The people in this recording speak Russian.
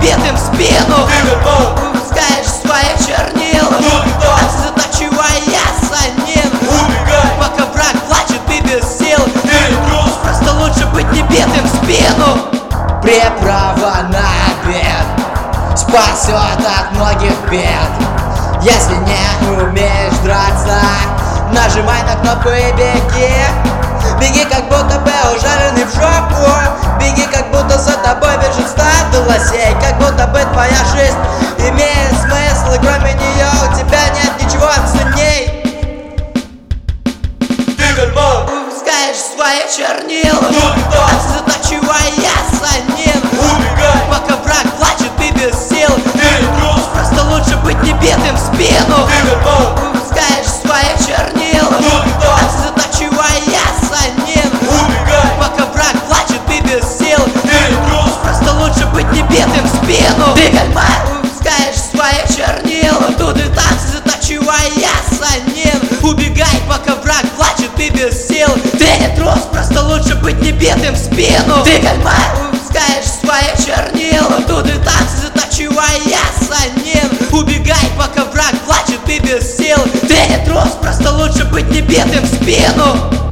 битым в спину. Выпускаешь свои чернила, затачивая санин. Пока враг плачет, ты без сил. Просто лучше быть не битым в спину. Приправа на обед спасет от многих бед. Если не умеешь драться, нажимай на кнопку и беги. Беги, как будто бы ужаленный в жопу. Беги, как будто за тобой бежит стадо лосей. Как будто бы твоя жизнь имеет смысл, и кроме нее у тебя нет ничего ценней. Выпускаешь свои чернила, затачивая санин. Пока враг плачет, ты без сил. Просто лучше быть не битым в спину. Выпускаешь свои чернила, затачивая санин. Пока враг плачет, ты без сил. Просто лучше быть не битым в спину. Ты кальмар. Выпускаешь свои чернила, тут и так затачивая санин. Убегай, пока враг плачет, ты без сил. Ты не трус, просто лучше быть не битым в спину. Ты кальмар. Выпускаешь свои чернила, тут и так затачивая санин. Убегай, пока враг плачет, ты без сил. Ты не трус, просто лучше быть не битым в спину.